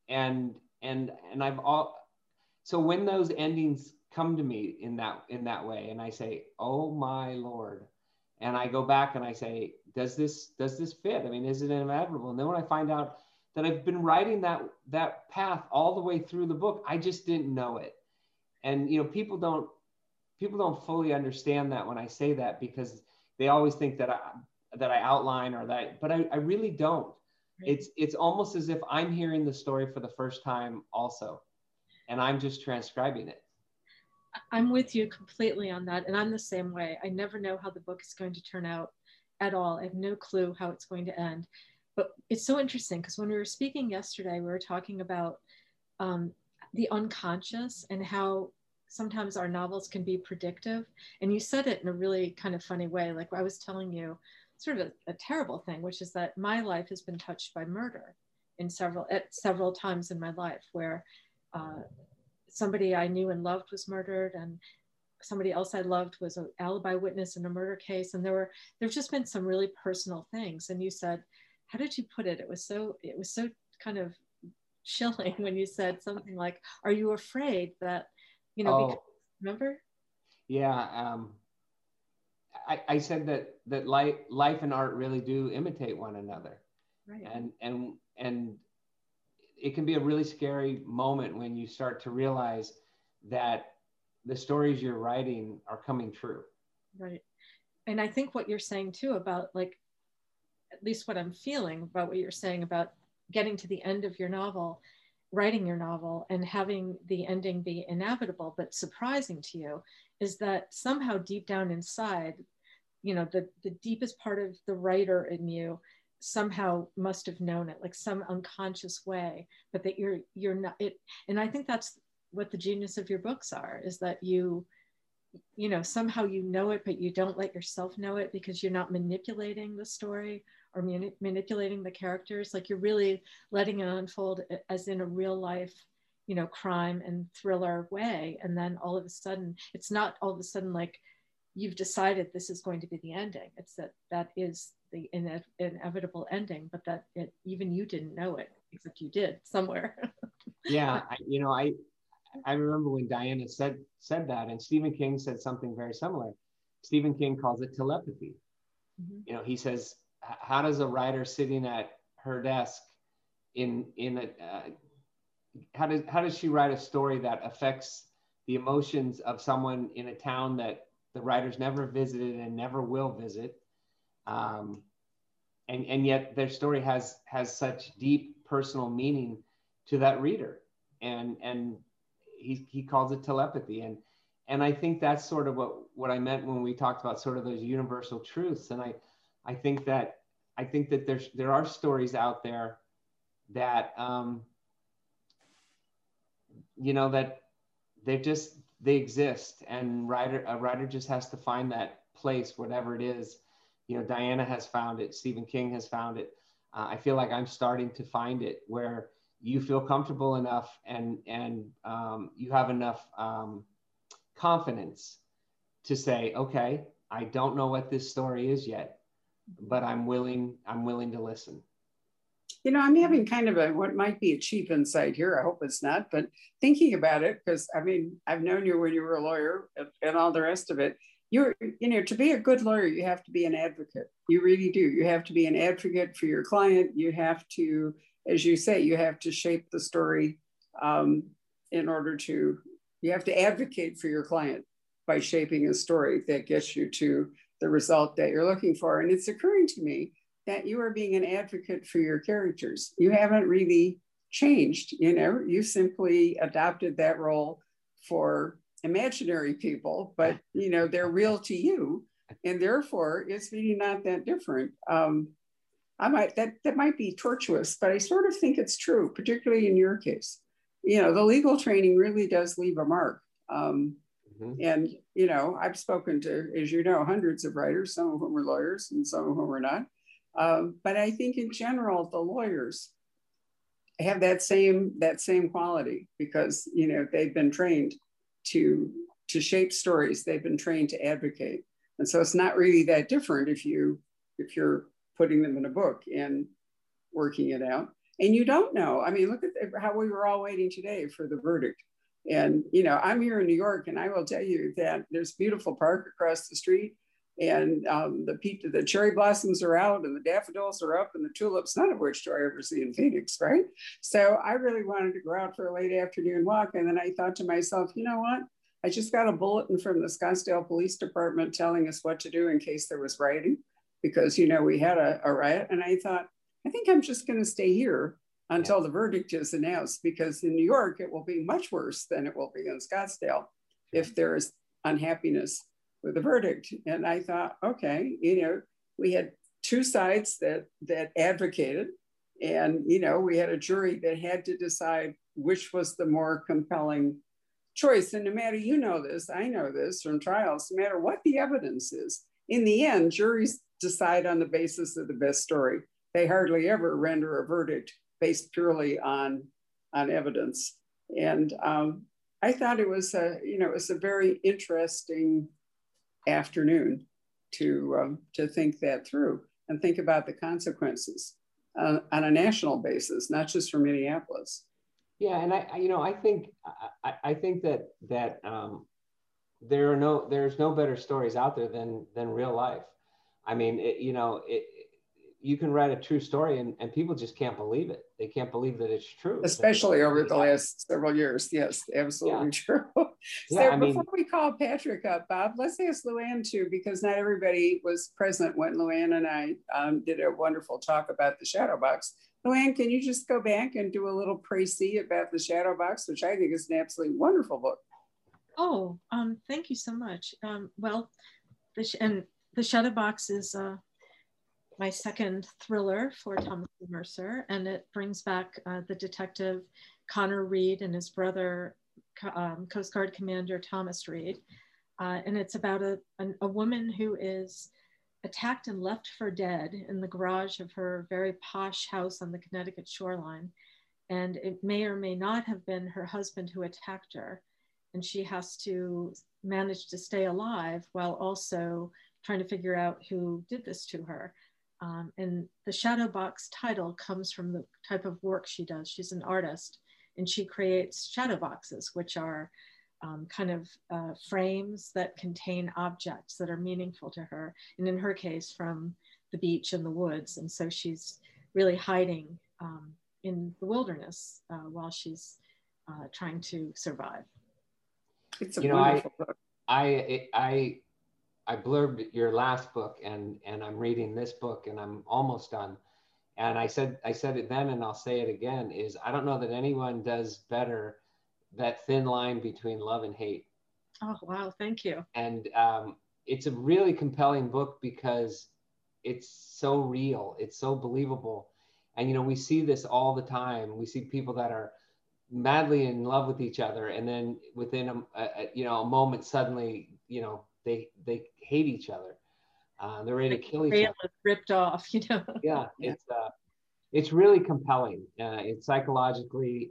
So when those endings come to me in that way, and I say, oh my Lord, and I go back and I say, does this fit? I mean, is it inevitable? And then when I find out that I've been writing that path all the way through the book, I just didn't know it. And, you know, people don't fully understand that when I say that, because they always think that I outline but I really don't. Right. It's almost as if I'm hearing the story for the first time also, and I'm just transcribing it. I'm with you completely on that. And I'm the same way. I never know how the book is going to turn out at all. I have no clue how it's going to end. But it's so interesting because when we were speaking yesterday, we were talking about the unconscious and how sometimes our novels can be predictive. And you said it in a really kind of funny way. Like I was telling you sort of a terrible thing, which is that my life has been touched by murder at several times in my life, where somebody I knew and loved was murdered, and somebody else I loved was an alibi witness in a murder case. And there've just been some really personal things. And you said, how did you put it? It was so kind of chilling when you said something like, are you afraid that, you know, because, remember? Yeah. I said that life and art really do imitate one another. Right. And it can be a really scary moment when you start to realize that the stories you're writing are coming true. Right. And I think what you're saying too about, like, at least what I'm feeling about what you're saying about getting to the end of your novel writing your novel and having the ending be inevitable but surprising to you is that somehow deep down inside, you know, the deepest part of the writer in you somehow must have known it, like some unconscious way, but that you're not it. And I think that's what the genius of your books are, is that you know, somehow you know it, but you don't let yourself know it because you're not manipulating the story or manipulating the characters. Like you're really letting it unfold as in a real life, you know, crime and thriller way. And then all of a sudden, it's not all of a sudden like you've decided this is going to be the ending. It's that is the inevitable ending, but that even you didn't know it, except you did somewhere. Yeah, I remember when Diana said that, and Stephen King said something very similar. Stephen King calls it telepathy. Mm-hmm. You know, he says, how does a writer sitting at her desk how does she write a story that affects the emotions of someone in a town that the writer's never visited and never will visit, and yet their story has such deep personal meaning to that reader, and he calls it telepathy, and I think that's sort of what I meant when we talked about sort of those universal truths. And I think that there are stories out there that you know, that they exist, and a writer just has to find that place, whatever it is. You know, Diana has found it, Stephen King has found it. I feel like I'm starting to find it, where you feel comfortable enough and you have enough confidence to say, okay, I don't know what this story is yet, but I'm willing to listen. You know, I'm having kind of what might be a cheap insight here. I hope it's not, but thinking about it, because I mean, I've known you when you were a lawyer and all the rest of it. You know, to be a good lawyer, you have to be an advocate. You really do. You have to be an advocate for your client. You have to, as you say, you have to shape the story in order to, you have to advocate for your client by shaping a story that gets you to the result that you're looking for. And it's occurring to me that you are being an advocate for your characters. You haven't really changed, you know, you simply adopted that role for imaginary people, but you know, they're real to you. And therefore it's really not that different. That might be tortuous, but I sort of think it's true, particularly in your case. You know, the legal training really does leave a mark. And, you know, I've spoken to, as you know, hundreds of writers, some of whom are lawyers and some of whom are not. But I think in general, the lawyers have that same quality because, you know, they've been trained to shape stories. They've been trained to advocate. And so it's not really that different if you're putting them in a book and working it out. And you don't know. I mean, look at how we were all waiting today for the verdict. And, you know, I'm here in New York, and I will tell you that there's a beautiful park across the street. And the cherry blossoms are out, and the daffodils are up, and the tulips, none of which do I ever see in Phoenix, right? So I really wanted to go out for a late afternoon walk. And then I thought to myself, you know what? I just got a bulletin from the Scottsdale Police Department telling us what to do in case there was rioting, because, you know, we had a riot. And I thought, I think I'm just going to stay here until the verdict is announced, because in New York, it will be much worse than it will be in Scottsdale if there is unhappiness with the verdict. And I thought, okay, you know, we had two sides that advocated, and, you know, we had a jury that had to decide which was the more compelling choice. And no matter, you know this, I know this from trials, no matter what the evidence is, in the end, juries decide on the basis of the best story. They hardly ever render a verdict based purely on evidence. And I thought it was a very interesting afternoon to think that through and think about the consequences on a national basis, not just for Minneapolis. Yeah, and I think that there's no better stories out there than real life. I mean, you can write a true story and people just can't believe it. They can't believe that it's true. Especially over the last several years. Yes, absolutely true. So before we call Patrick up, Bob, let's ask Luann too, because not everybody was present when Luann and I did a wonderful talk about the shadow box. Luann, can you just go back and do a little précis about the Shadow Box, which I think is an absolutely wonderful book. Oh, thank you so much. Well, the Shadow Box is my second thriller for Thomas Mercer, and it brings back the detective Connor Reed and his brother, Coast Guard Commander Thomas Reed. And it's about a woman who is attacked and left for dead in the garage of her very posh house on the Connecticut shoreline. And it may or may not have been her husband who attacked her. And she has to manage to stay alive while also trying to figure out who did this to her. And the Shadow Box title comes from the type of work she does. She's an artist, and she creates shadow boxes, which are kind of frames that contain objects that are meaningful to her. And in her case, from the beach and the woods. And so she's really hiding in the wilderness while she's trying to survive. It's a wonderful book. I blurbed your last book, and I'm reading this book, and I'm almost done. And I said it then, and I'll say it again, is I don't know that anyone does better that thin line between love and hate. Oh, wow. Thank you. And it's a really compelling book because it's so real. It's so believable. And, you know, we see this all the time. We see people that are madly in love with each other, and then within a moment, suddenly, you know, they hate each other. They're ready to kill each other. Ripped off, you know. Yeah, it's really compelling. It's psychologically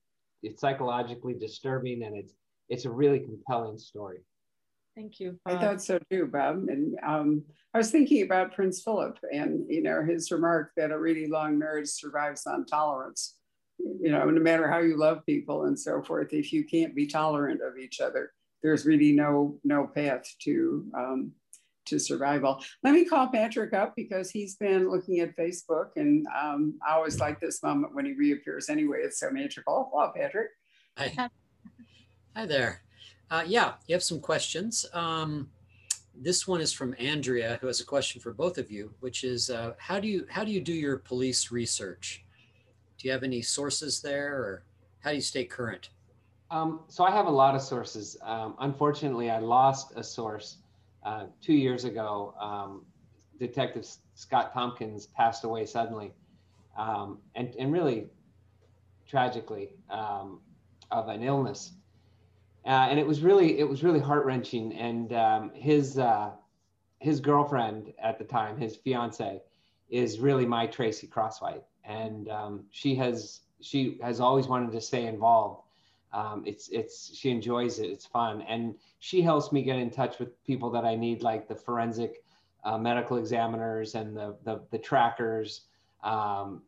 disturbing, and it's a really compelling story. Thank you, Bob. I thought so too, Bob. And I was thinking about Prince Philip, and you know, his remark that a really long marriage survives on tolerance. You know, no matter how you love people and so forth, if you can't be tolerant of each other, there's really no path to survival. Let me call Patrick up because he's been looking at Facebook, and I always like this moment when he reappears anyway. It's so magical. Hello, Patrick. Hi there. Yeah, you have some questions. This one is from Andrea, who has a question for both of you, which is how do you do your police research? Do you have any sources there, or how do you stay current? So I have a lot of sources. Unfortunately, I lost a source 2 years ago. Detective Scott Tompkins passed away suddenly, and really tragically of an illness. And it was really heart-wrenching. And his girlfriend at the time, his fiance, is really my Tracy Crosswhite, and she has always wanted to stay involved. She enjoys it. It's fun, and she helps me get in touch with people that I need, like the forensic medical examiners and the trackers. Who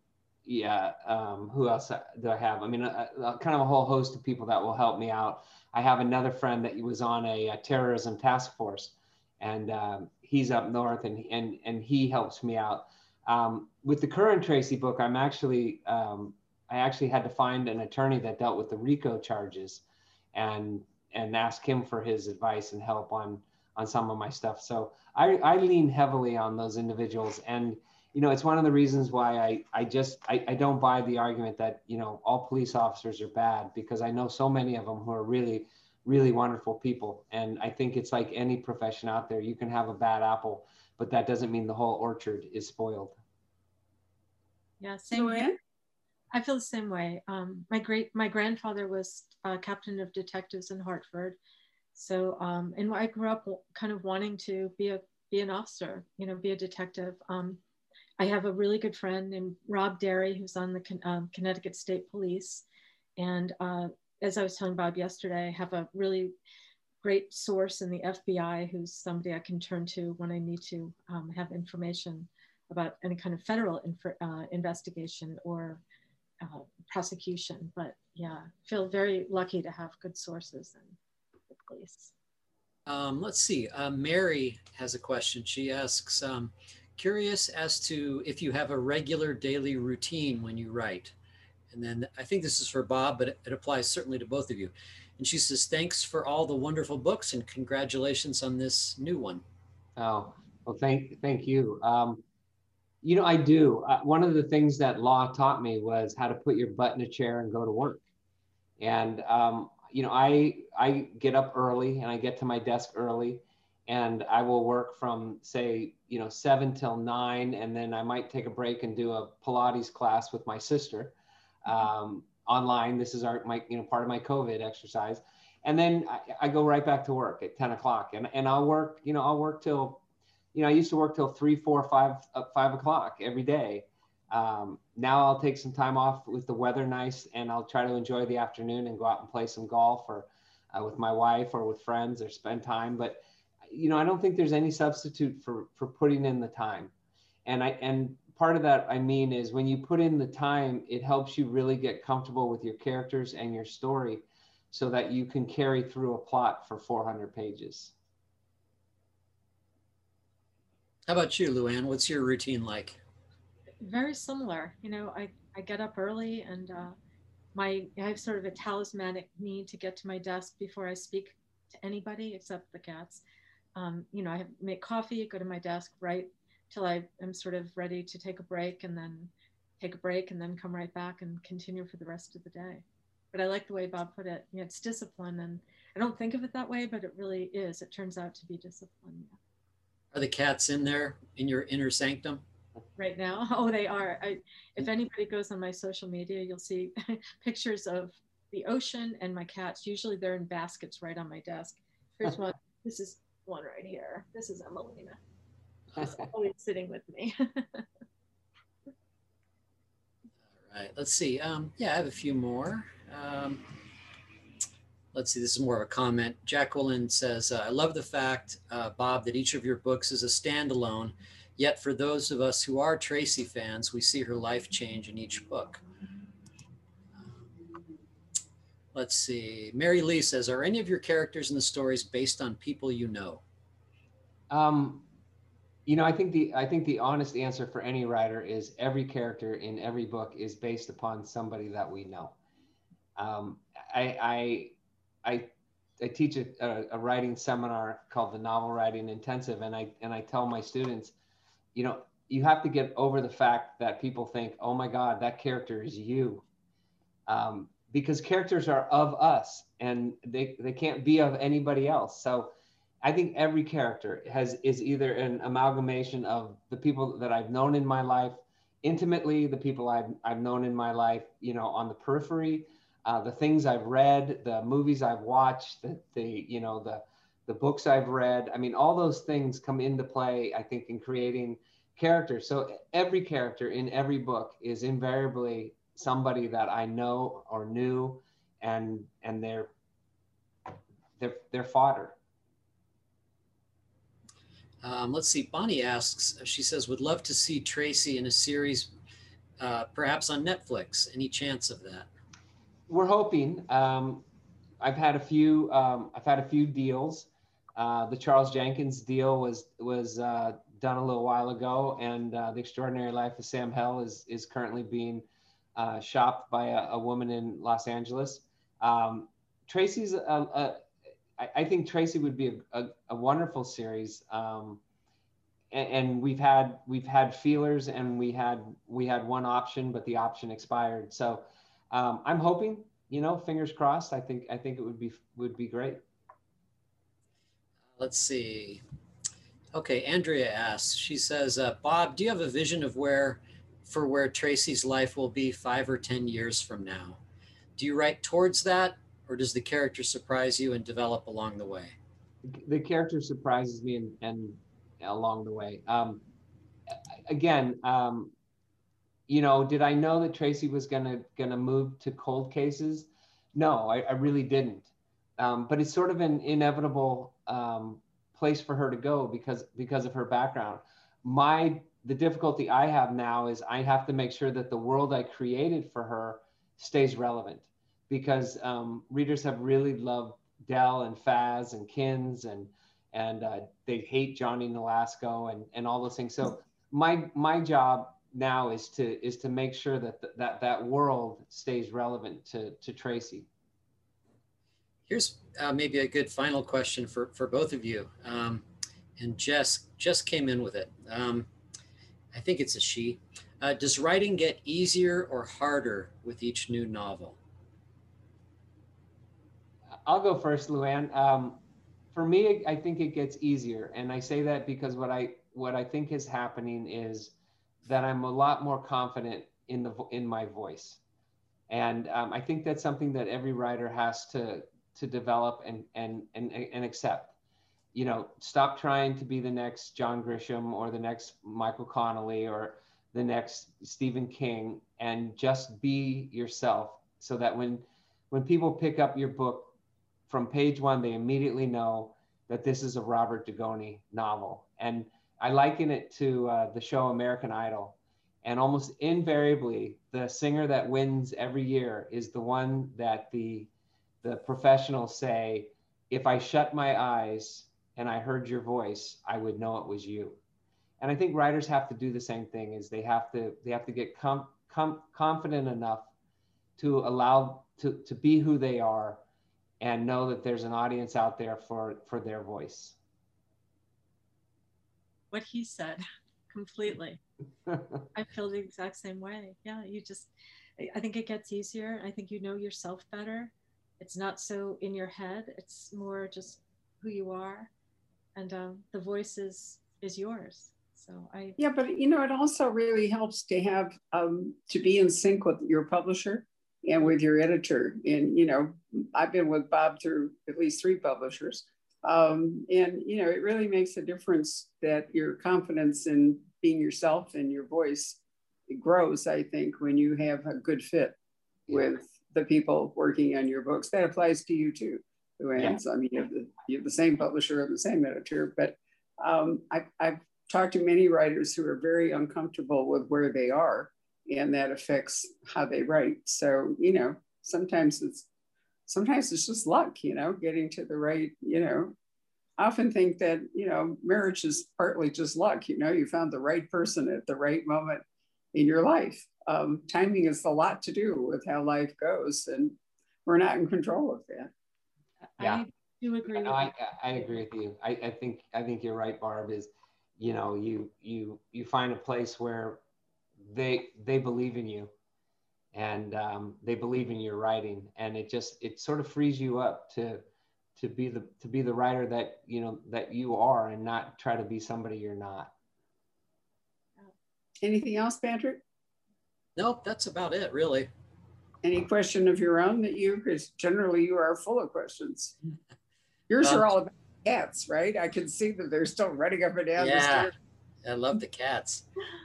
else do I have? I mean, kind of a whole host of people that will help me out. I have another friend that was on a terrorism task force, and he's up north, and he helps me out. With the current Tracy book, I actually had to find an attorney that dealt with the RICO charges, and ask him for his advice and help on some of my stuff. So I lean heavily on those individuals, and you know, it's one of the reasons why I don't buy the argument that, you know, all police officers are bad, because I know so many of them who are really, really wonderful people. And I think it's like any profession out there. You can have a bad apple, but that doesn't mean the whole orchard is spoiled. Yeah, same here. I feel the same way. My grandfather was captain of detectives in Hartford. So, and I grew up kind of wanting to be an officer, you know, be a detective. I have a really good friend named Rob Derry, who's on the Connecticut State Police. And as I was telling Bob yesterday, I have a really great source in the FBI, who's somebody I can turn to when I need to have information about any kind of federal investigation or prosecution. But yeah, feel very lucky to have good sources in the police. Let's see. Mary has a question. She asks, curious as to if you have a regular daily routine when you write. And then I think this is for Bob, but it applies certainly to both of you. And she says, thanks for all the wonderful books and congratulations on this new one. Oh, well, thank you. You know, I do. One of the things that law taught me was how to put your butt in a chair and go to work. And you know, I get up early and I get to my desk early, and I will work from, say, you know, 7 till 9, and then I might take a break and do a Pilates class with my sister online. This is my you know, part of my COVID exercise, and then I go right back to work at 10 o'clock, and I'll work, you know, I'll work till, you know, I used to work till 3, 4, 5 o'clock every day. Now I'll take some time off with the weather nice, and I'll try to enjoy the afternoon and go out and play some golf, or with my wife or with friends, or spend time. But, you know, I don't think there's any substitute for putting in the time. And part of that, I mean, is when you put in the time, it helps you really get comfortable with your characters and your story, so that you can carry through a plot for 400 pages. How about you, Luann? What's your routine like? Very similar. You know, I get up early, and I have sort of a talismanic need to get to my desk before I speak to anybody except the cats. You know, I make coffee, go to my desk, write till I am sort of ready to take a break, and then take a break, and then come right back and continue for the rest of the day. But I like the way Bob put it. You know, it's discipline, and I don't think of it that way, but it really is. It turns out to be discipline. Yeah. Are the cats in there in your inner sanctum? Right now? Oh, they are. If anybody goes on my social media, you'll see pictures of the ocean and my cats. Usually they're in baskets right on my desk. Here's one. This is one right here. This is Emelina. She's always sitting with me. All right, let's see. Yeah, I have a few more. Let's see, this is more of a comment. Jacqueline says, I love the fact, Bob, that each of your books is a standalone. Yet for those of us who are Tracy fans, we see her life change in each book. Let's see. Mary Lee says, are any of your characters in the stories based on people you know? You know, I think the honest answer for any writer is every character in every book is based upon somebody that we know. I teach a writing seminar called the Novel Writing Intensive, and I tell my students, you know, you have to get over the fact that people think, oh my God, that character is you. Because characters are of us, and they can't be of anybody else. So I think every character is either an amalgamation of the people that I've known in my life intimately, the people I've known in my life, you know, on the periphery, the things I've read, the movies I've watched, the books I've read. I mean, all those things come into play, I think, in creating characters. So every character in every book is invariably somebody that I know or knew, and they're fodder. Let's see. Bonnie asks, she says, would love to see Tracy in a series, perhaps on Netflix. Any chance of that? We're hoping. I've had a few deals. The Charles Jenkins deal was done a little while ago, and The Extraordinary Life of Sam Hell is currently being shopped by a woman in Los Angeles. Tracy's I think Tracy would be a wonderful series. And we've had feelers, and we had one option, but the option expired. So I'm hoping, you know, fingers crossed. I think it would be great. Let's see. Okay, Andrea asks, she says, Bob, do you have a vision of where Tracy's life will be 5 or 10 years from now? Do you write towards that, or does the character surprise you and develop along the way? The character surprises me and along the way. Again, you know, did I know that Tracy was gonna move to cold cases? No, I really didn't. But it's sort of an inevitable place for her to go because of her background. The difficulty I have now is I have to make sure that the world I created for her stays relevant, because readers have really loved Del and Faz and Kins, and they hate Johnny Nolasco and all those things. So my job now is to make sure that world stays relevant to Tracy. Here's maybe a good final question for both of you. And Jess came in with it. I think it's a she. Does writing get easier or harder with each new novel? I'll go first, Luann. For me, I think it gets easier, and I say that because what I think is happening is that I'm a lot more confident in my voice, and I think that's something that every writer has to develop and accept. You know, stop trying to be the next John Grisham or the next Michael Connelly or the next Stephen King, and just be yourself, so that when people pick up your book from page one, they immediately know that this is a Robert Dugoni novel. And I liken it to the show American Idol. And almost invariably, the singer that wins every year is the one that the professionals say, if I shut my eyes and I heard your voice, I would know it was you. And I think writers have to do the same thing, is they have to get confident enough to allow to be who they are, and know that there's an audience out there for their voice. What he said, completely. I feel the exact same way. Yeah, I think it gets easier. I think you know yourself better. It's not so in your head. It's more just who you are, and the voice is yours. So yeah, but you know, it also really helps to have to be in sync with your publisher and with your editor. And you know, I've been with Bob through at least 3 publishers, and you know, it really makes a difference that your confidence in being yourself and your voice, it grows, I think, when you have a good fit with the people working on your books. That applies to you too, Luann. Yeah. I mean, you have the same publisher and the same editor, but I've talked to many writers who are very uncomfortable with where they are, and that affects how they write. So, you know, sometimes it's just luck, you know, getting to the right, you know. I often think that, you know, marriage is partly just luck. You know, you found the right person at the right moment in your life. Timing has a lot to do with how life goes, and we're not in control of that. Yeah, I do agree. I agree with you. I think you're right, Barb. Is, you know, you find a place where they believe in you, and they believe in your writing, and it sort of frees you up to be the writer that that you are, and not try to be somebody you're not. Anything else, Patrick? Nope, that's about it, really. Any question of your own because generally you are full of questions. Yours are all about cats, right? I can see that they're still running up and down the stairs. I love the cats.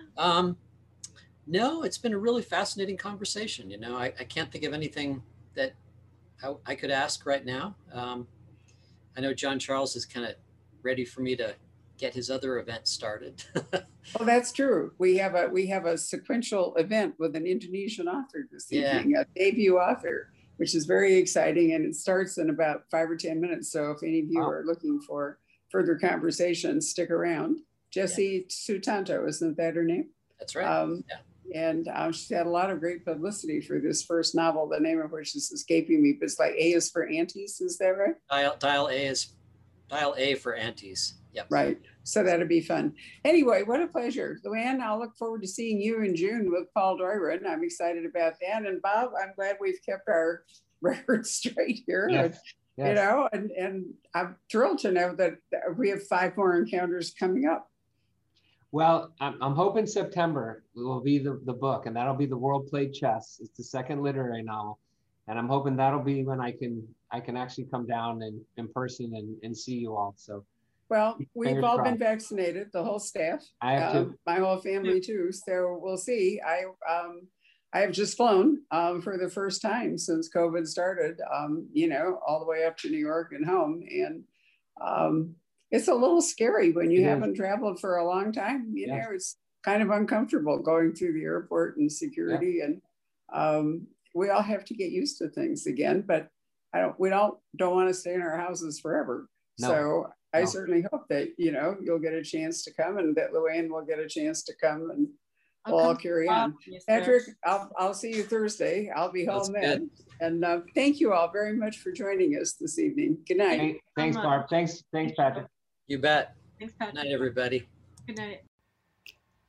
No, it's been a really fascinating conversation. You know, I can't think of anything that I could ask right now. I know John Charles is kind of ready for me to get his other event started. Well, that's true. We have a sequential event with an Indonesian author this evening, a debut author, which is very exciting, and it starts in about 5 or 10 minutes. So if any of you are looking for further conversation, stick around. Jessie Sutanto, isn't that her name? That's right. And she's had a lot of great publicity for this first novel, the name of which is escaping me, but it's like A is for Aunties, is that right? Dial A for Aunties. Yep. Right. So that'll be fun. Anyway, what a pleasure. Luann, I'll look forward to seeing you in June with Paul Doiron. I'm excited about that. And Bob, I'm glad we've kept our records straight here. Yes. And, you know, and I'm thrilled to know that we have 5 more encounters coming up. Well, I'm hoping September will be the book, and that'll be The World Played Chess. It's the 2nd literary novel. And I'm hoping that'll be when I can actually come down in person and see you all. So, well, we've all been vaccinated, the whole staff. I have to. My whole family too. So we'll see. I have just flown for the first time since COVID started, you know, all the way up to New York and home. And it's a little scary when you haven't traveled for a long time. You know, it's kind of uncomfortable going through the airport and security. And we all have to get used to things again. But we don't want to stay in our houses forever. No. So I certainly hope that, you know, you'll get a chance to come, and that Luann will get a chance to come, and we'll all carry on. Patrick, I'll see you Thursday. I'll be home then. And thank you all very much for joining us this evening. Good night. Thanks, Barb. Thanks, Patrick. You bet. Thanks, Patrick. Good night, everybody. Good night.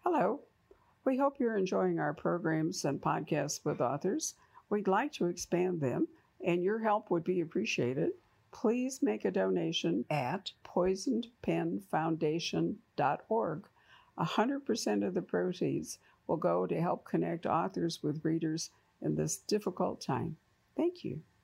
Hello. We hope you're enjoying our programs and podcasts with authors. We'd like to expand them, and your help would be appreciated. Please make a donation at poisonedpenfoundation.org. 100% of the proceeds will go to help connect authors with readers in this difficult time. Thank you.